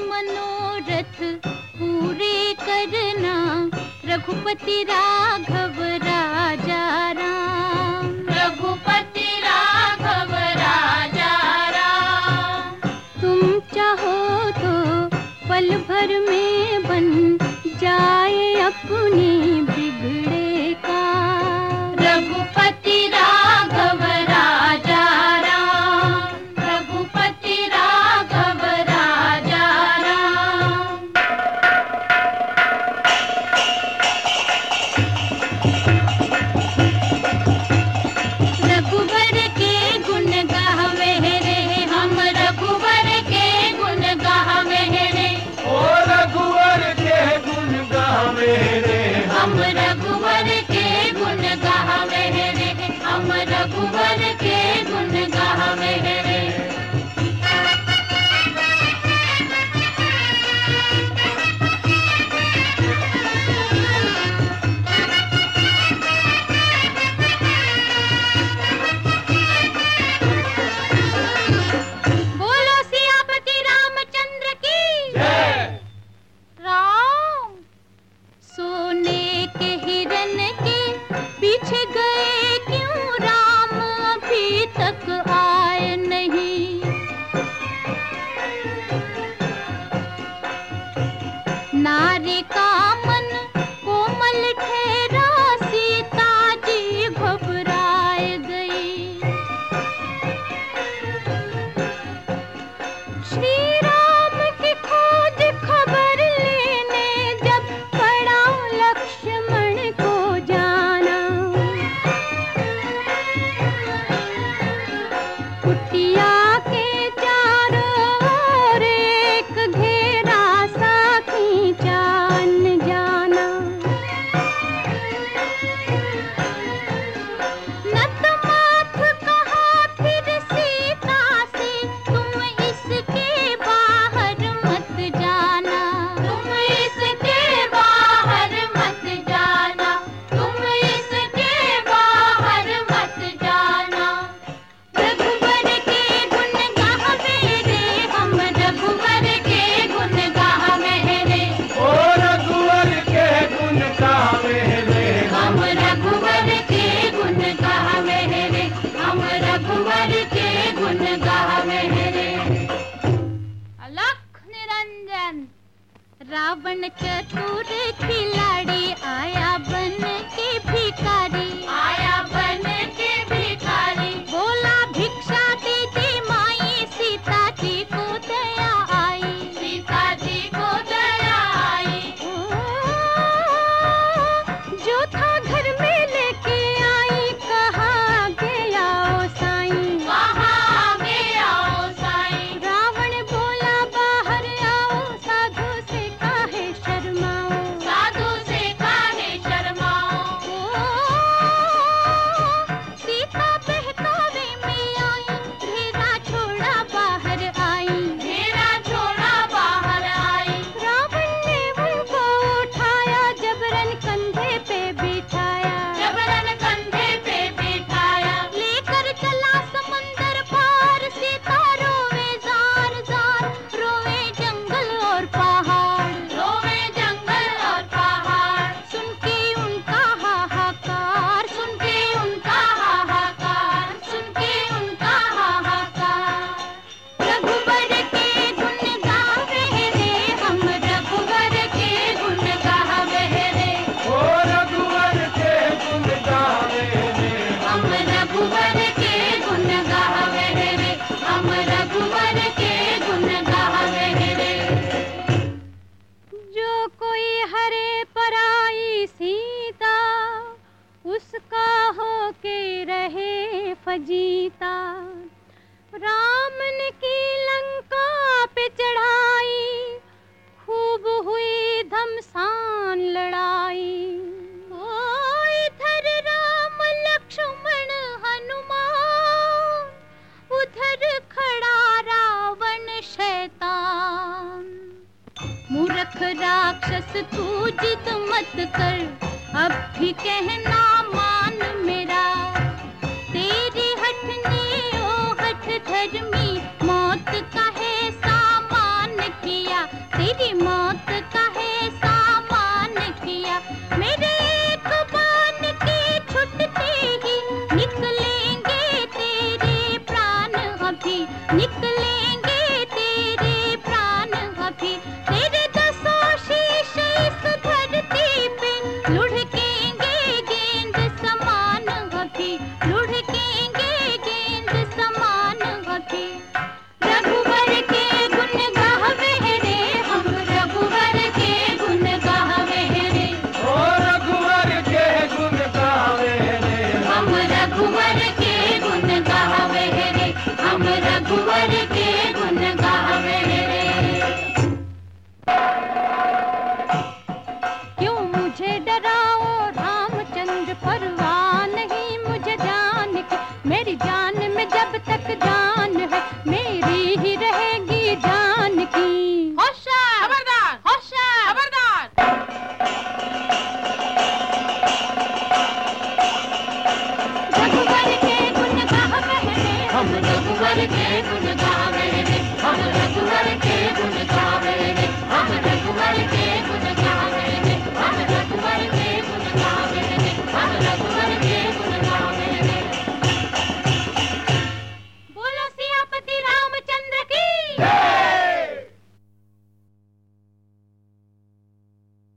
मनोरथ पूरे करना, रघुपति राघव राजा राम। रघुपति राघव राजा राम। तुम चाहो तो पल भर में बन जाए अपनी बिगड़े का। रघुपति राघव राजा राम। रघुपति राघव राजा राम। रघुवर के गुण गावे रे हम, रघुवर के गुण गावे रे। ओ रघुवर के गुण गावे रे हम, रघुवर के गुण गावे रे हम, रघुवर के गुण गावे रे। बोलो सियापति रामचंद्र की जय। राम। सोने के हिरन के पीछे गए क्यों राम, अभी तक आए नहीं। नारी का मन कोमल ठहरा, सीता जी घबराए गई। श्री राम की खोज खबर लेने जब पड़ा लक्ष्मण को जाना। कुटिया के चारों ओर एक घेरा सा खींचा अनजाना। नतमस्तक कहा फिर सीता से, तुम इसके बाहर मत जाना। तुम इसके बाहर मत जाना। तुम इसके बाहर मत जाना। रघुवर के गुण गावे रे हम, रघुवर के गुण गावे रे। ओ रघुवर के गुण गावे रे हम, रघुवर के गुण गावे रे हम, रघुवर के गुण गावे रे। अलख निरंजन। रावण चतुर खिलाड़ी आया बन के भिखारी। आया बन के भिखारी। बोला भिक्षा दीजिए माई, सीता जी को दया आई। सीता जी को दया आई। जो था घर में लेके आई, कहाँ गया ओ साईं। कहाँ गया ओ साईं। रावण बोला बाहर आओ, साधु से काहे शर्माओ। साधु से काहे शर्माओ। सीता बहकावे में आई, घेरा छोड़ा बाहर आई। घेरा छोड़ा बाहर आई। रावण ने उनको उठाया, जबरन कंधे पे बिठाया। जबरन कंधे पे बिठाया। लेकर चला समंदर पार, सीता रोवे जार जार। रोवे जंगल और पहाड़। रोवे जंगल और पहाड़। सुन के उनका हाहाकार। सुन के उनका हाहाकार। सुन के उनका हाहाकार। रघुवर के गुण गावे रे हम, रघुवर के गुण गावे रे। ओ रघुवर के गुण गावे रे हम, रघुवर के गुण गावे रे हम, रघुवर के गुण गावे रे। जो कोई हरे पराई सीता, उसका होके रहे फजीता। राम ने की लंका पे चढ़ाई, खूब हुई घमसान लड़ाई। ओ इधर राम लक्ष्मण हनुमान, उधर खड़ा रावण शैतान। मूर्ख राक्षस तू जिद मत कर, अब भी कहना मान मेरा। तेरी हठनी ओ हठ धर्मी, मौत का है सामान किया। निकला